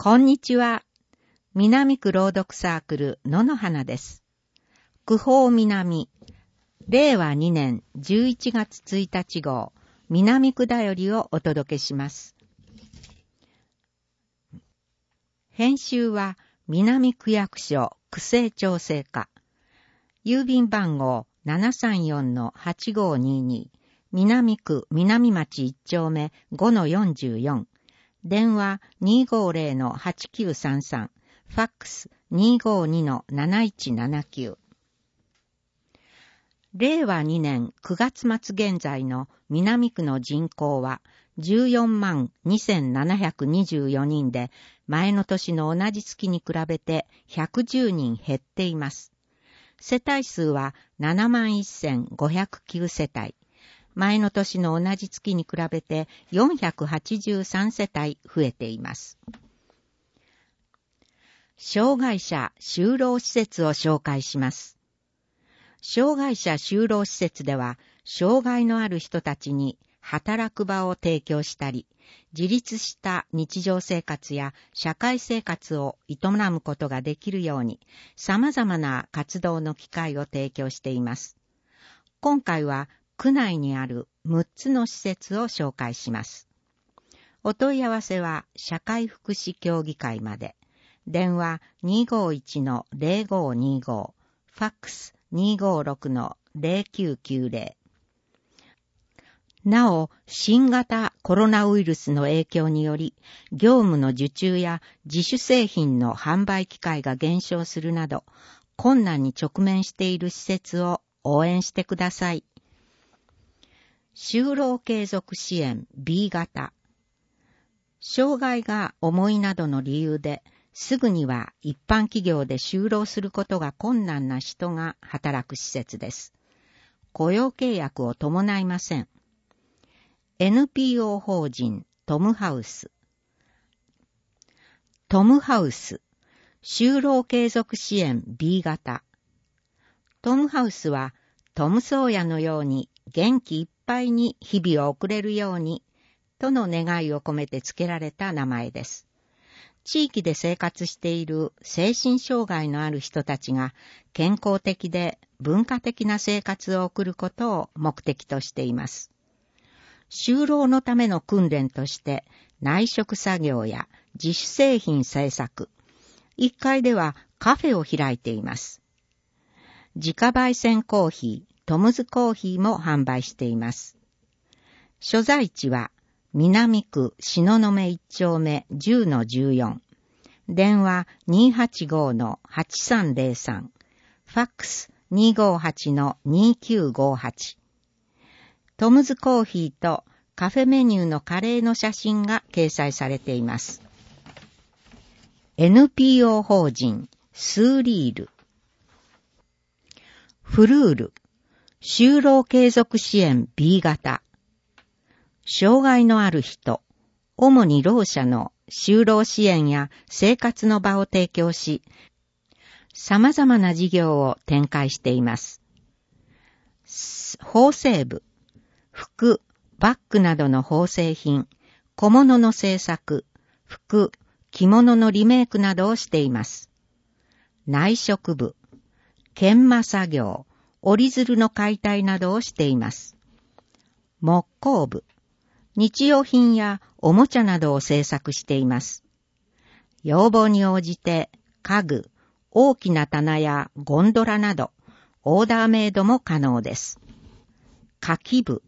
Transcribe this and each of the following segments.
こんにちは。南区朗読サークル野の花です。区報南、令和2年11月1日号、南区だよりをお届けします。編集は南区役所区政調整課。郵便番号 734-8522、南区南町1丁目 5-44。電話 250-8933、ファックス 252-7179。令和2年9月末現在の南区の人口は14万2724人で、前の年の同じ月に比べて110人減っています。世帯数は7万1509世帯。前の年の同じ月に比べて483世帯増えています。障害者就労施設を紹介します。障害者就労施設では、障害のある人たちに働く場を提供したり、自立した日常生活や社会生活を営むことができるように、様々な活動の機会を提供しています。今回は、区内にある6つの施設を紹介します。お問い合わせは社会福祉協議会まで。電話 251-0525、ファックス 256-0990。なお、新型コロナウイルスの影響により、業務の受注や自主製品の販売機会が減少するなど、困難に直面している施設を応援してください。就労継続支援 B 型。障害が重いなどの理由ですぐには一般企業で就労することが困難な人が働く施設です。雇用契約を伴いません。NPO 法人トムハウス。トムハウス、就労継続支援 B 型。トムハウスはトム・ソーヤのように元気いっぱいに日々を送れるようにとの願いを込めて付けられた名前です。地域で生活している精神障害のある人たちが健康的で文化的な生活を送ることを目的としています。就労のための訓練として内職作業や自主製品製作、1階ではカフェを開いています。自家焙煎コーヒー、トムズコーヒーも販売しています。所在地は南区東雲1丁目 10-14。電話 285-8303。ファックス 258-2958。トムズコーヒーとカフェメニューのカレーの写真が掲載されています。NPO 法人スーリール。フルール、就労継続支援 B 型。障害のある人、主にろう者の就労支援や生活の場を提供し、様々な事業を展開しています。縫製部、服、バッグなどの縫製品、小物の製作、服、着物のリメイクなどをしています。内職部、研磨作業、折り鶴の解体などをしています。木工部、日用品やおもちゃなどを製作しています。要望に応じて家具、大きな棚やゴンドラなど、オーダーメイドも可能です。柿部、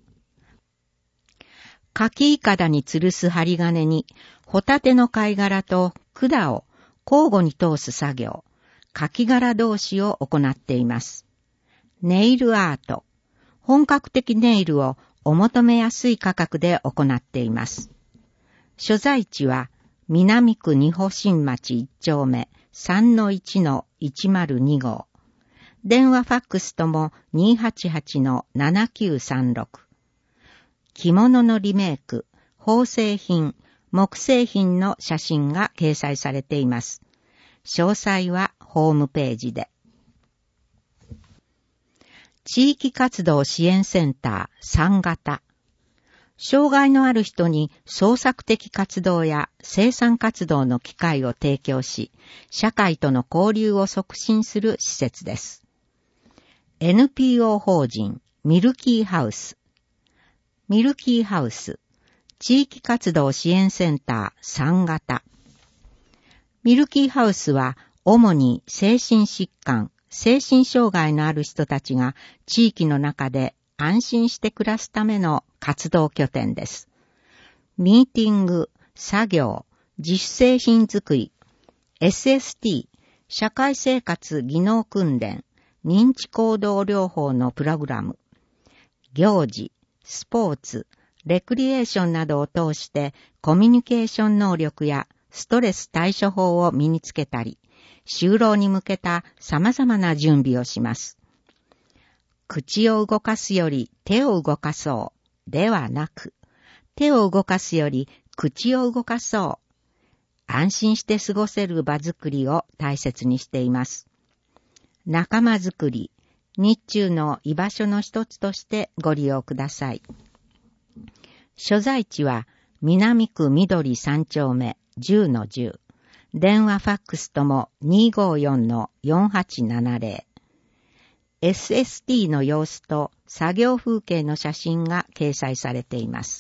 柿いかだに吊るす針金に、ホタテの貝殻と管を交互に通す作業、柿殻同士を行っています。ネイルアート、本格的ネイルをお求めやすい価格で行っています。所在地は南区二保新町1丁目 3-1-102 号。電話ファックスとも 288-7936。着物のリメイク、縫製品、木製品の写真が掲載されています。詳細はホームページで。地域活動支援センター3型。 障害のある人に創作的活動や生産活動の機会を提供し、社会との交流を促進する施設です。NPO 法人ミルキーハウス。ミルキーハウス、地域活動支援センター3型。ミルキーハウスは主に精神疾患、精神障害のある人たちが地域の中で安心して暮らすための活動拠点です。ミーティング、作業、自主製品作り、SST、社会生活技能訓練、認知行動療法のプログラム、行事、スポーツ、レクリエーションなどを通してコミュニケーション能力やストレス対処法を身につけたり、就労に向けた様々な準備をします。口を動かすより手を動かそうではなく、手を動かすより口を動かそう。安心して過ごせる場づくりを大切にしています。仲間づくり、日中の居場所の一つとしてご利用ください。所在地は南区緑3丁目 10-10。電話ファックスとも 254-4870。SST の様子と作業風景の写真が掲載されています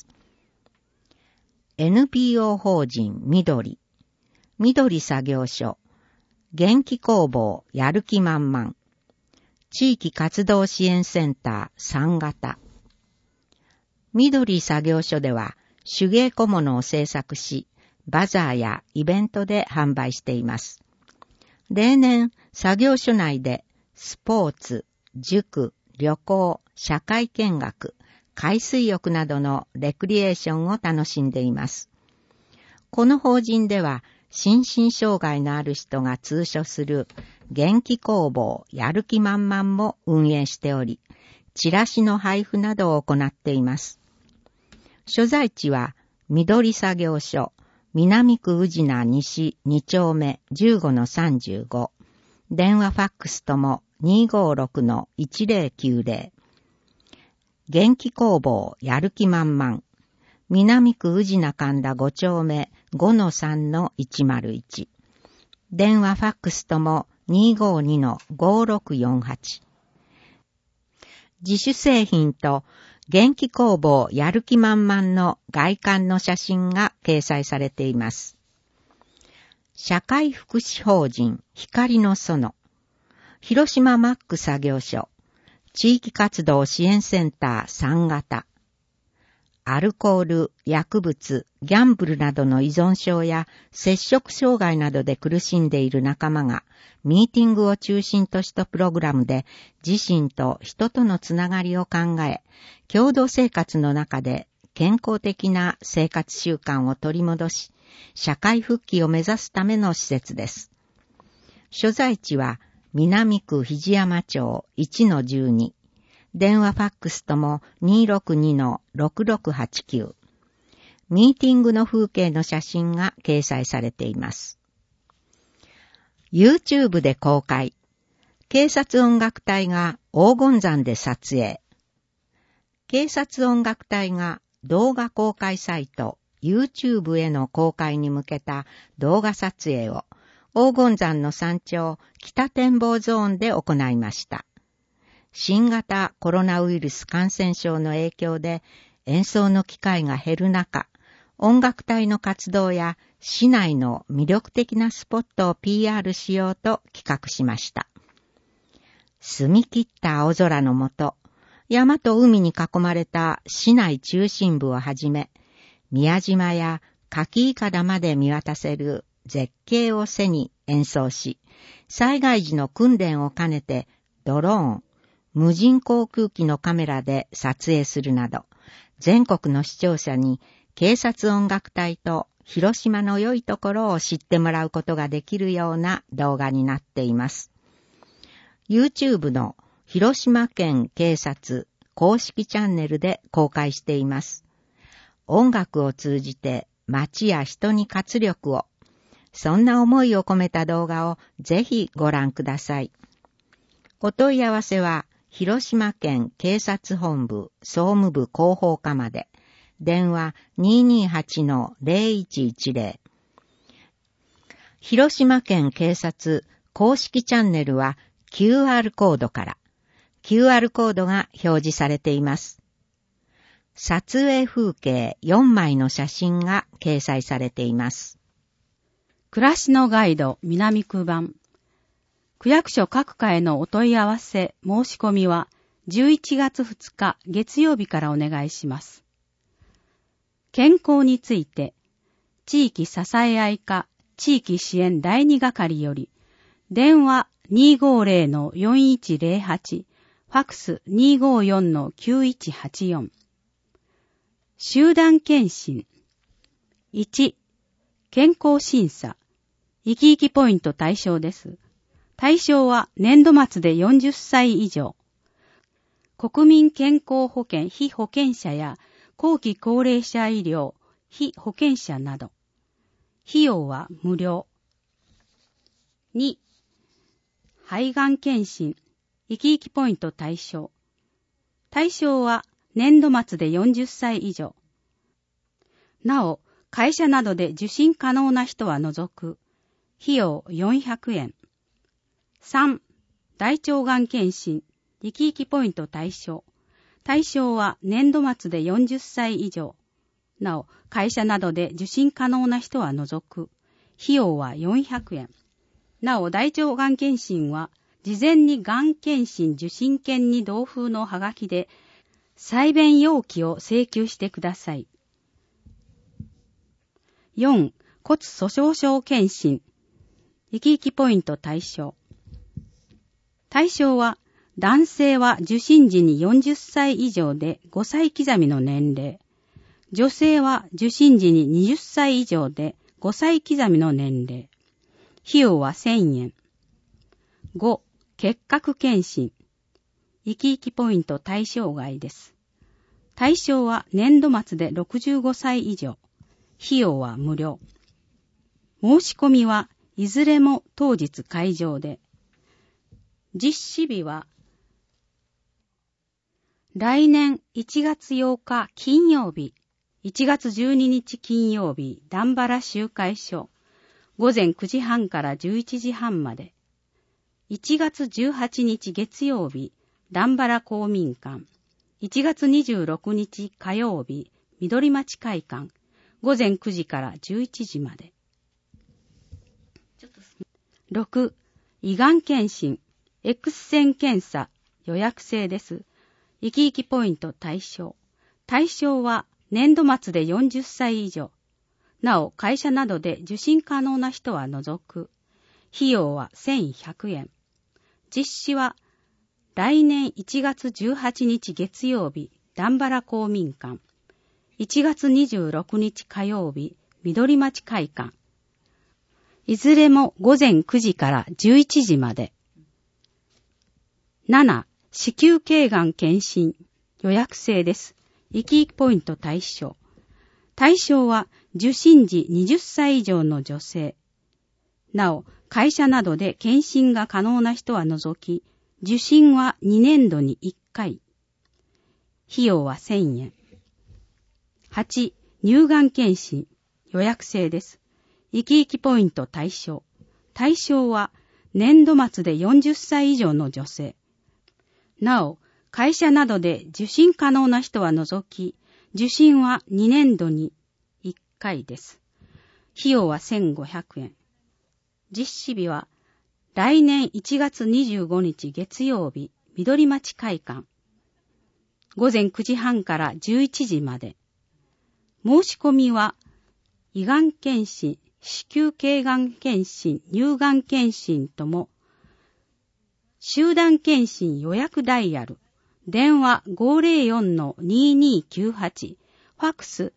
。NPO 法人緑作業所、元気工房やる気満々、地域活動支援センター3型。緑作業所では手芸小物を制作し、バザーやイベントで販売しています。例年、作業所内でスポーツ、塾、旅行、社会見学、海水浴などのレクリエーションを楽しんでいます。この法人では、心身障害のある人が通所する元気工房やる気満々も運営しており、チラシの配布などを行っています。所在地は緑作業所、南区宇品西2丁目 15-35。電話ファックスとも 256-1090。元気工房やる気満々。南区宇品神田5丁目 5-3-101。電話ファックスとも 252-5648。自主製品と元気工房やる気満々の外観の写真が掲載されています。社会福祉法人光の園、広島マック作業所、地域活動支援センター3型。アルコール、薬物、ギャンブルなどの依存症や摂食障害などで苦しんでいる仲間がミーティングを中心としたプログラムで自身と人とのつながりを考え、共同生活の中で健康的な生活習慣を取り戻し、社会復帰を目指すための施設です。所在地は南区肘山町 1-12。電話ファックスとも 262-6689。ミーティングの風景の写真が掲載されています。YouTube で公開。警察音楽隊が黄金山で撮影。警察音楽隊が動画公開サイト YouTube への公開に向けた動画撮影を黄金山の山頂北展望ゾーンで行いました。新型コロナウイルス感染症の影響で演奏の機会が減る中、音楽隊の活動や市内の魅力的なスポットを PR しようと企画しました。澄み切った青空の下、山と海に囲まれた市内中心部をはじめ、宮島や柿いかだまで見渡せる絶景を背に演奏し、災害時の訓練を兼ねてドローン、無人航空機のカメラで撮影するなど、全国の視聴者に警察音楽隊と広島の良いところを知ってもらうことができるような動画になっています。YouTube の広島県警察公式チャンネルで公開しています。音楽を通じて街や人に活力を、そんな思いを込めた動画をぜひご覧ください。お問い合わせは広島県警察本部総務部広報課まで電話 228-0110。広島県警察公式チャンネルは QR コードから。QR コードが表示されています。撮影風景4枚の写真が掲載されています。 暮らしのガイド南区版。区役所各課へのお問い合わせ申し込みは11月2日月曜日からお願いします。健康について、地域支え合い課地域支援第2係より、電話 250-4108、ファクス 254-9184。集団検診。1、健康審査。生き生きポイント対象です。対象は年度末で40歳以上。国民健康保険被保険者や後期高齢者医療被保険者など。費用は無料。2、肺がん検診。生き生きポイント対象。対象は年度末で40歳以上。なお、会社などで受診可能な人は除く。費用400円。3、大腸がん検診。生き生きポイント対象。対象は年度末で40歳以上。なお、会社などで受診可能な人は除く。費用は400円。なお、大腸がん検診は、事前にがん検診受診券に同封のハガキで、採便要記を請求してください。4、骨粗鬆症検診。生き生きポイント対象。対象は、男性は受診時に40歳以上で5歳刻みの年齢。女性は受診時に20歳以上で5歳刻みの年齢。費用は1000円。5、結核検診。生き生きポイント対象外です。対象は年度末で65歳以上。費用は無料。申し込みはいずれも当日会場で。実施日は来年1月8日金曜日、1月12日金曜日、段原集会所、午前9時半から11時半まで。1月18日月曜日、段原公民館。1月26日火曜日、緑町会館。午前9時から11時まで。6、胃がん検診。X 線検査。予約制です。生き生きポイント対象。対象は年度末で40歳以上。なお、会社などで受診可能な人は除く。費用は1100円。実施は来年1月18日月曜日、段原公民館。1月26日火曜日、緑町会館。いずれも午前9時から11時まで。7、子宮頸がん検診。予約制です。生き生きポイント対象。対象は受診時20歳以上の女性。なお、会社などで検診が可能な人は除き、受診は2年度に1回。費用は1000円。8、乳がん検診。予約制です。生き生きポイント対象。対象は年度末で40歳以上の女性。なお、会社などで受診可能な人は除き、受診は2年度に1回です。費用は1500円。実施日は来年1月25日月曜日、緑町会館。午前9時半から11時まで。申し込みは、胃がん検診、子宮頸がん検診、乳がん検診とも、集団検診予約ダイヤル、電話 504-2298、ファクス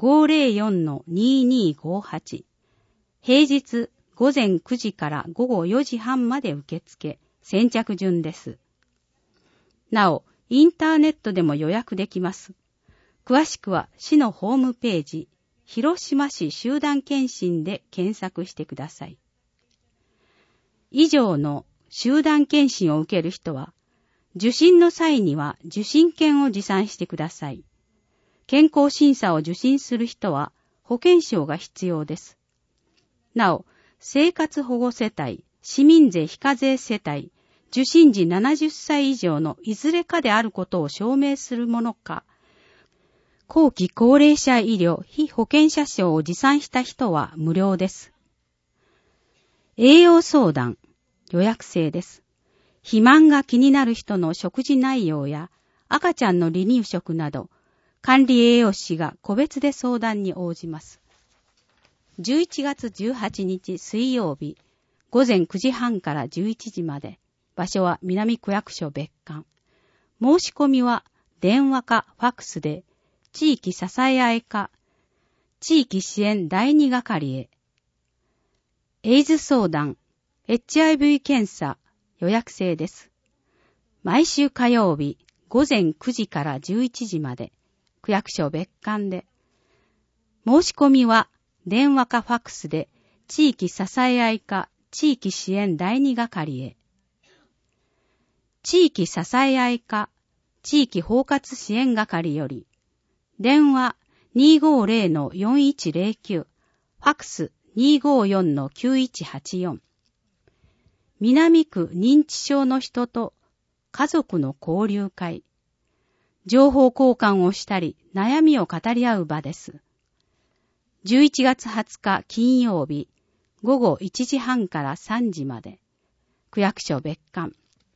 504-2258、平日午前9時から午後4時半まで受付、先着順です。なお、インターネットでも予約できます。詳しくは市のホームページ、広島市集団検診で検索してください。以上の集団検診を受ける人は、受診の際には受診券を持参してください。 健康審査を受診する人は保険証が必要です。なお、生活保護世帯、市民税非課税世帯、受診時70歳以上のいずれかであることを証明するものか、後期高齢者医療非保険者証を持参した人は無料です。栄養相談、予約制です。肥満が気になる人の食事内容や赤ちゃんの離乳食など、管理栄養士が個別で相談に応じます。11月18日水曜日、午前9時半から11時まで、場所は南区役所別館。申し込みは電話かファックスで、地域支え合い課、地域支援第2係へ。エイズ相談、HIV 検査、予約制です。毎週火曜日、午前9時から11時まで、区役所別館で。申し込みは電話かファックスで、地域支え合い課、地域支援第2係へ。地域支え合い課、地域包括支援係より、電話 250-4109、ファックス 254-9184。南区認知症の人と家族の交流会。情報交換をしたり、悩みを語り合う場です。11月20日金曜日、午後1時半から3時まで、区役所別館。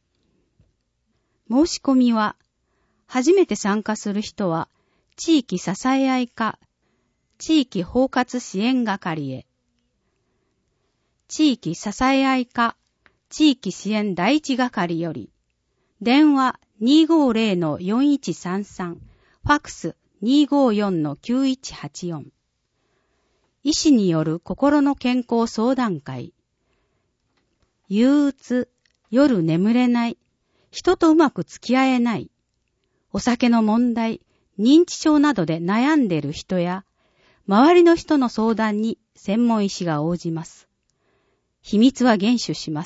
申し込みは、初めて参加する人は、地域支え合い課、地域包括支援係へ。地域支え合い課、地域支援第一係より、電話 250-4133、ファックス 254-9184。医師による心の健康相談会。憂鬱、夜眠れない、人とうまく付き合えない、お酒の問題、認知症などで悩んでいる人や、周りの人の相談に専門医師が応じます。秘密は厳守します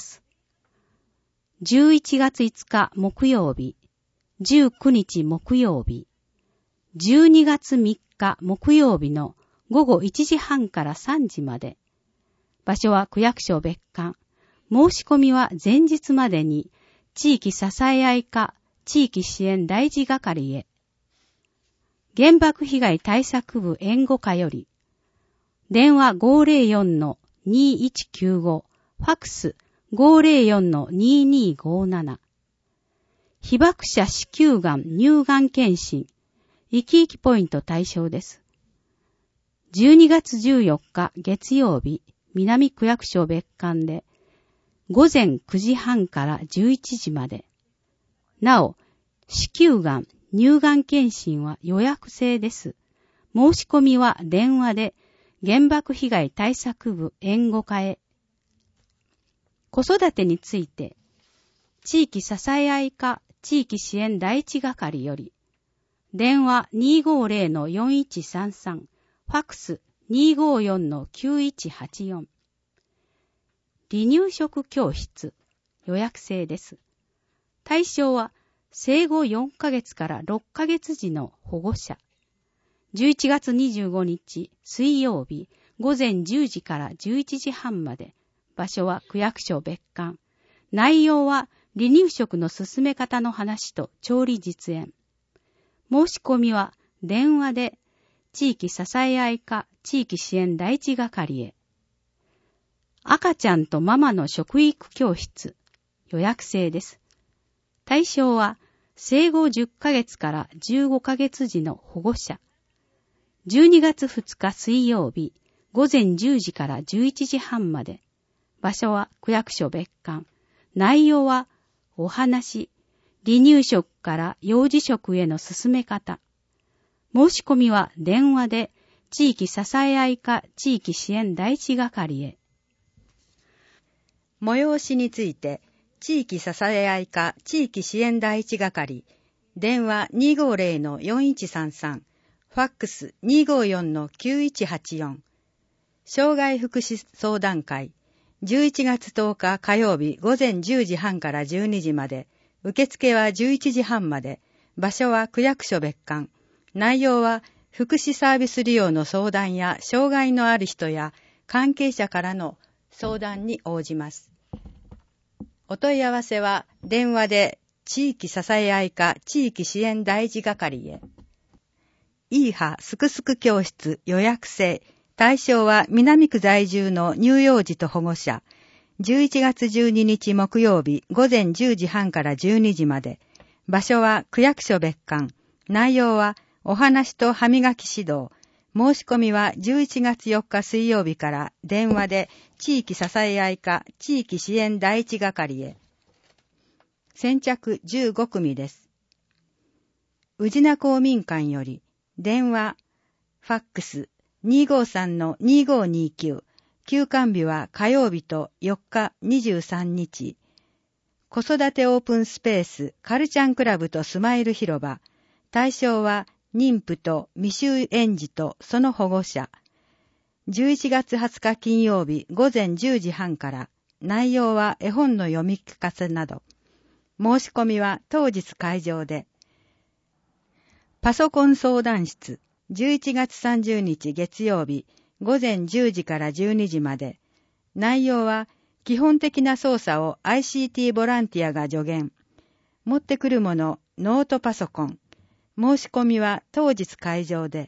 。11月5日木曜日、19日木曜日、12月3日木曜日の午後1時半から3時まで。場所は区役所別館。申し込みは前日までに地域支え合い課、地域支援第一係へ。原爆被害対策部援護課より、電話 504-2195、ファックス 504-2257。被爆者子宮がん乳がん検診、生き生きポイント対象です。12月14日月曜日、南区役所別館で、午前9時半から11時まで。なお、子宮がん、乳がん検診は予約制です。申し込みは電話で原爆被害対策部援護課へ。子育てについて、地域支え合い課、地域支援第一係より、電話 250-4133、ファックス 254-9184。離乳食教室、予約制です。対象は生後4ヶ月から6ヶ月時の保護者。11月25日水曜日午前10時から11時半まで。場所は区役所別館。内容は離乳食の進め方の話と調理実演。申し込みは電話で地域支え合い課、地域支援第一係へ。赤ちゃんとママの食育教室、予約制です。対象は生後10ヶ月から15ヶ月時の保護者。12月2日水曜日、午前10時から11時半まで。場所は区役所別館。内容はお話、離乳食から幼児食への進め方。申し込みは電話で地域支え合い課、地域支援第一係へ。 催しについて、地域支え合い課、地域支援第一係、電話 250-4133、ファックス 254-9184、障害福祉相談会、11月10日火曜日午前10時半から12時まで、受付は11時半まで、場所は区役所別館、 内容は福祉サービス利用の相談や障害のある人や関係者からの相談に応じます。お問い合わせは電話で地域支え合い課地域支援第一係へ。イーハすくすく教室予約制。対象は南区在住の乳幼児と保護者。11月12日木曜日午前10時半から12時まで。場所は区役所別館。内容はお話と歯磨き指導。申し込みは11月4日水曜日から電話で地域支え合い課地域支援第一係へ。先着15組です。宇品公民館より電話、ファックス 253-2529。休館日は火曜日と4日23日。子育てオープンスペースカルチャンクラブとスマイル広場。対象は妊婦と未就園児とその保護者。11月20日金曜日午前10時半から。内容は絵本の読み聞かせなど。申し込みは当日会場で。パソコン相談室11月30日月曜日午前10時から12時まで。内容は基本的な操作を ICT ボランティアが助言。持ってくるものノートパソコン。申し込みは当日会場で。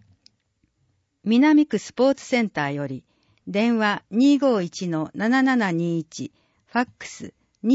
南区スポーツセンターより電話 251-7721 ファックス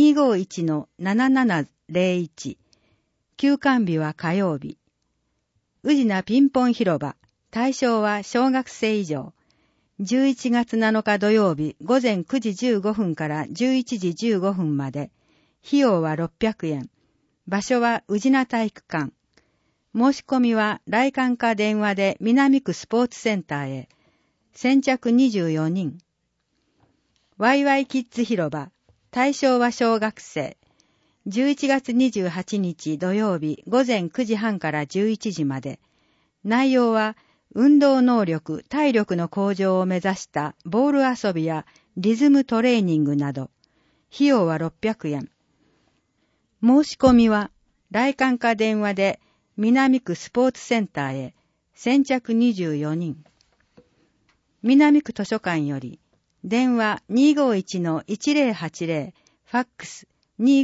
251-7701。休館日は火曜日。宇品ピンポン広場。対象は小学生以上。11月7日土曜日午前9時15分から11時15分まで。費用は600円。場所は宇品体育館。申し込みは来館か電話で南区スポーツセンターへ。先着24人。ワイワイキッズ広場。対象は小学生。11月28日土曜日午前9時半から11時まで。内容は運動能力、体力の向上を目指したボール遊びやリズムトレーニングなど。費用は600円。申し込みは来館か電話で南区スポーツセンターへ。先着24人。南区図書館より電話 251-1080 ファックス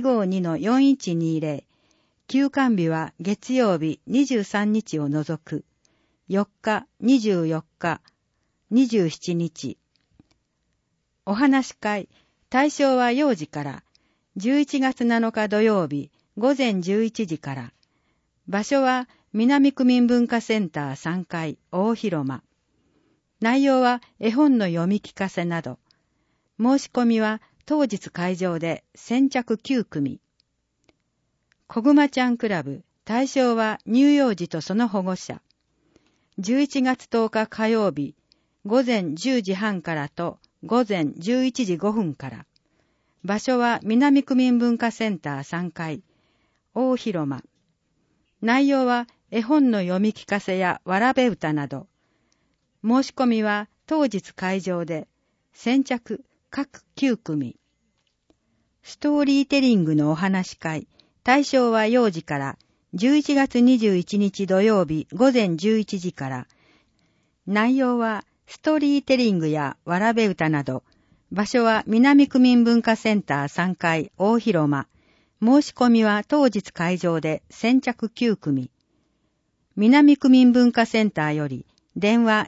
252-4120。休館日は月曜日23日を除く。4日、24日、27日。お話し会。対象は幼児から。11月7日土曜日午前11時から。場所は南区民文化センター3階大広間。内容は絵本の読み聞かせなど。申し込みは当日会場で先着9組。こぐまちゃんクラブ。対象は乳幼児とその保護者。11月10日火曜日午前10時半からと午前11時5分から。場所は南区民文化センター3階大広間。内容は絵本の読み聞かせやわらべ歌など。申し込みは当日会場で先着各9組。ストーリーテリングのお話会。対象は幼児から11月21日土曜日午前11時から。内容はストーリーテリングやわらべ歌など。場所は南区民文化センター3階大広間。申し込みは当日会場で先着9組。南区民文化センターより電話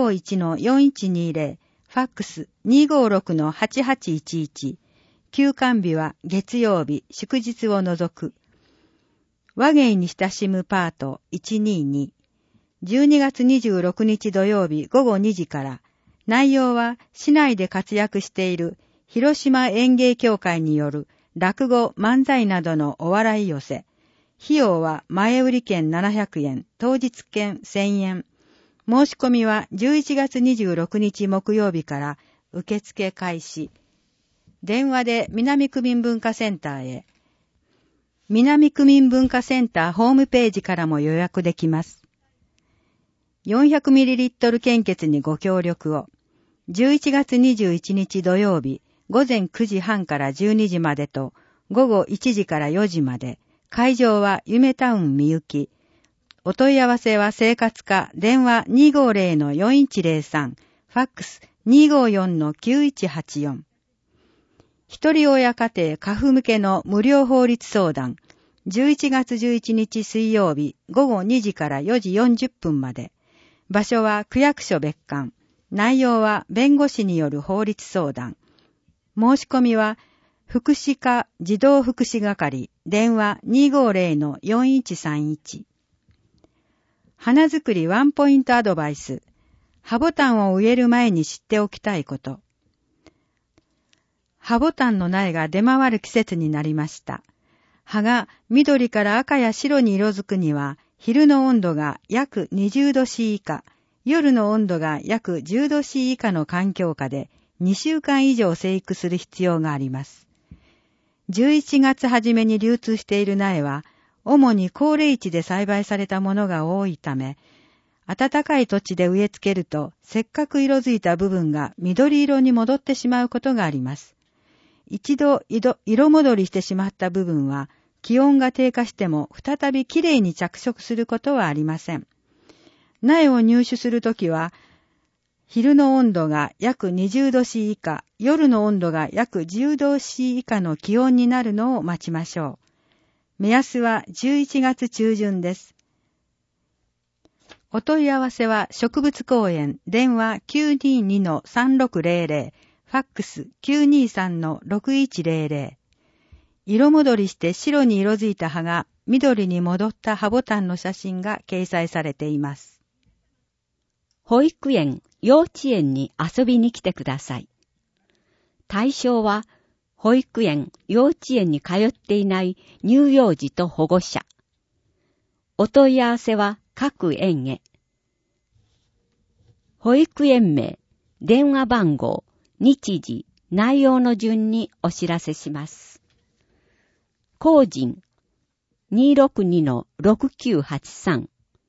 251-4120 ファックス 256-8811。休館日は月曜日祝日を除く。和芸に親しむパート122。12月26日土曜日午後2時から。内容は市内で活躍している広島演芸協会による落語漫才などのお笑い寄せ。費用は前売り券700円、当日券1000円。申し込みは11月26日木曜日から受付開始。電話で南区民文化センターへ。南区民文化センターホームページからも予約できます。400ml 献血にご協力を。11月21日土曜日午前9時半から12時までと午後1時から4時まで。会場は夢タウンみゆき。 お問い合わせは生活課、電話 250-4103、ファックス 254-9184。一人親家庭家父向けの無料法律相談、11月11日水曜日午後2時から4時40分まで。場所は区役所別館。内容は弁護士による法律相談。申し込みは福祉課児童福祉係、電話 250-4131。花作りワンポイントアドバイス。葉ボタンを植える前に知っておきたいこと。葉ボタンの苗が出回る季節になりました。葉が緑から赤や白に色づくには、昼の温度が約20度 C 以下、夜の温度が約10度 C 以下の環境下で2週間以上生育する必要があります。11月初めに流通している苗は、主に高冷地で栽培されたものが多いため、暖かい土地で植え付けると、せっかく色づいた部分が緑色に戻ってしまうことがあります。一度色戻りしてしまった部分は、気温が低下しても再びきれいに着色することはありません。苗を入手するときは、昼の温度が約20度 C 以下、夜の温度が約10度 C 以下の気温になるのを待ちましょう。目安は11月中旬です。お問い合わせは植物公園、電話 922-3600、ファックス 923-6100。色戻りして白に色づいた葉が緑に戻った葉ボタンの写真が掲載されています。 保育園、幼稚園に遊びに来てください。対象は、保育園、幼稚園に通っていない乳幼児と保護者。お問い合わせは各園へ。保育園名、電話番号、日時、内容の順にお知らせします。個人 262-6983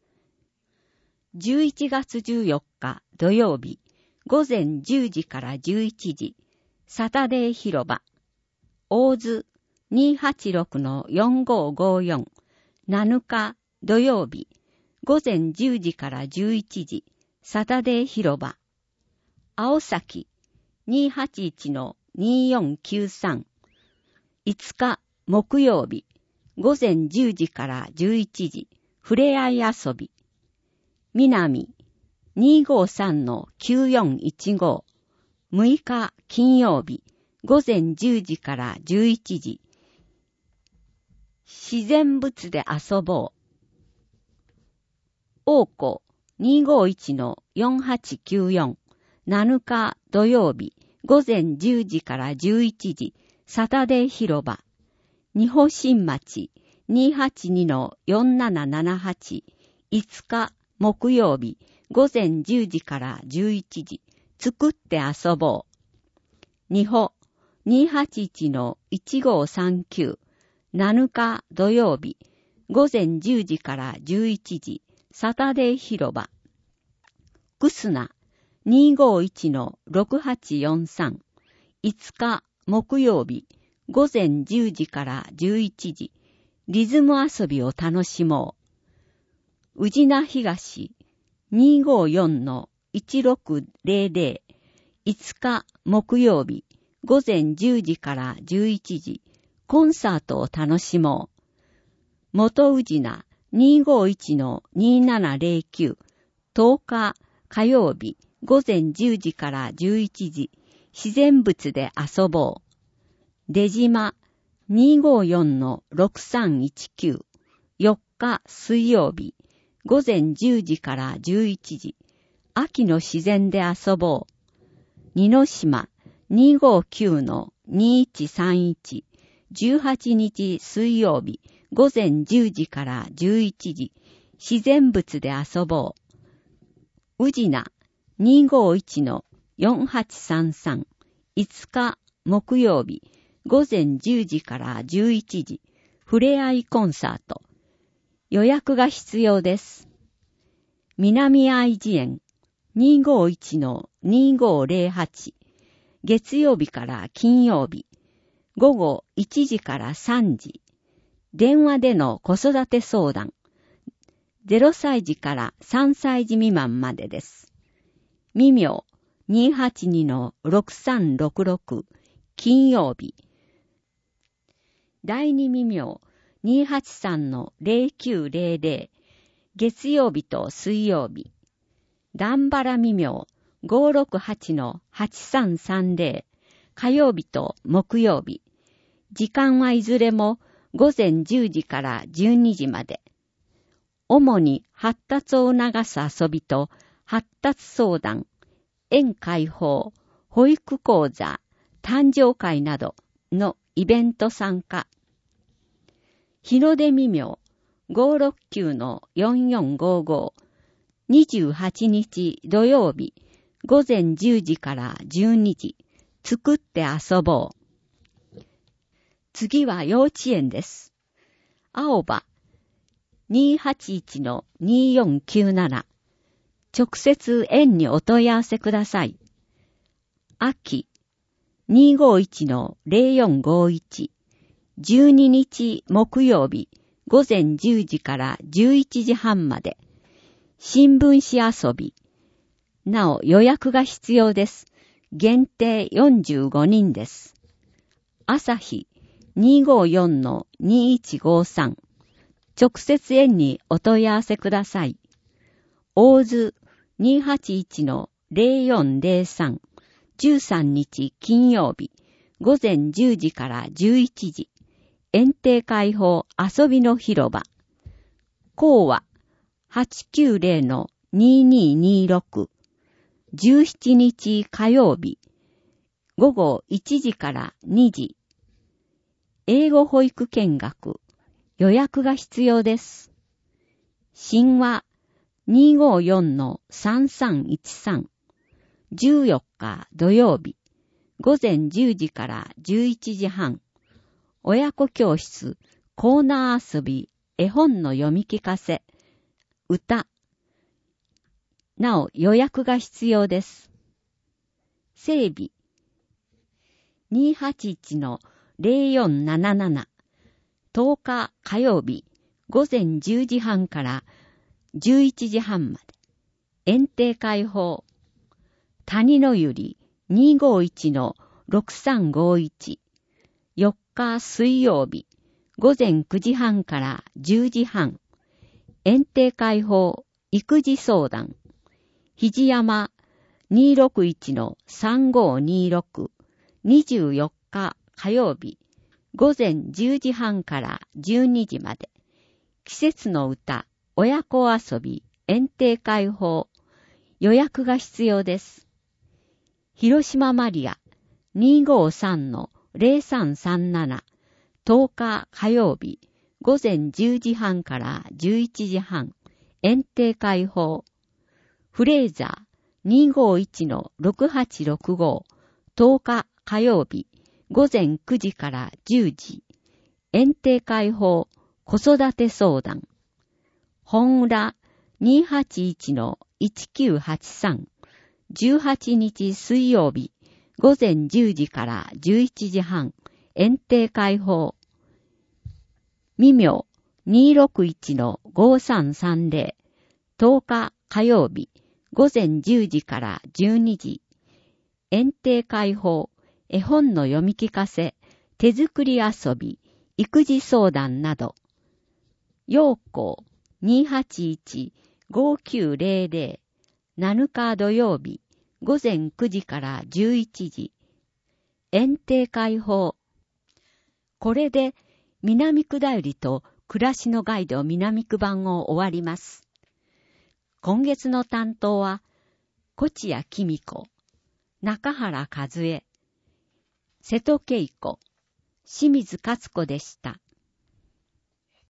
11月14日土曜日午前10時から11時サタデー広場大津 286-4554 7日土曜日午前10時から11時サタデー広場青崎 281-2493 5日木曜日午前10時から11時ふれあい遊び南 253-9415 6日金曜日午前10時から11時自然物で遊ぼう王子 251-4894 7日土曜日午前10時から11時サタデー広場二保新町 282-4778 5日木曜日午前10時から11時作って遊ぼう二保 281-1539 7日土曜日午前10時から11時サタデー広場くすな 251-6843 5日木曜日午前10時から11時リズム遊びを楽しもう。宇品東 254-1600 5日木曜日午前10時から11時コンサートを楽しもう。元宇品 251-2709 10日火曜日午前10時から11時自然物で遊ぼう。出島 254-6319 4日水曜日午前10時から11時秋の自然で遊ぼう。二の島 259-2131 18日水曜日午前10時から11時自然物で遊ぼう。宇品 251-4833 5日木曜日午前10時から11時ふれあいコンサート。予約が必要です。南愛知園 251-2508 月曜日から金曜日午後1時から3時電話での子育て相談 0歳児から3歳児未満までです。未明 282-6366 金曜日。第2未明 283-0900 月曜日と水曜日。段原未明 568-8330 火曜日と木曜日。時間はいずれも午前10時から12時まで。主に発達を促す遊びと発達相談、園開放、保育講座、誕生会などのイベント参加。日の出未明 569-4455 28日土曜日午前10時から12時。作って遊ぼう。次は幼稚園です。青葉 281-2497 直接園にお問い合わせください。秋 251-0451 12日木曜日午前10時から11時半まで。新聞紙遊び。なお予約が必要です。限定45人です。朝日 254-2153 直接園にお問い合わせください。大津 281-0403 13日金曜日午前10時から11時。園庭開放遊びの広場。講話 890-2226 17日火曜日午後1時から2時。英語保育見学。予約が必要です。神話 254-3313 14日土曜日午前10時から11時半。親子教室、コーナー遊び、絵本の読み聞かせ、歌。なお予約が必要です。整備 281-0477 10日火曜日午前10時半から11時半まで。園庭開放。谷のゆり 251-6351 4日水曜日午前9時半から10時半。園庭開放育児相談。肘山 261-3526 24日火曜日午前10時半から12時まで。季節の歌、親子遊び、園庭開放。予約が必要です。広島マリア 253-0337 10日火曜日午前10時半から11時半。園庭開放。フレーザー 251-6865 10日火曜日午前9時から10時。園庭開放子育て相談。本浦 281-1983 18日水曜日午前10時から11時半。園庭開放。未明 261-5330 10日火曜日午前10時から12時。園庭開放。絵本の読み聞かせ、手作り遊び、育児相談など。陽光 281-5900 7日土曜日午前9時から11時。園庭開放。これで南区だよりと暮らしのガイド南区版を終わります。今月の担当は、越谷公子、中原和恵、瀬戸恵子、清水勝子でした。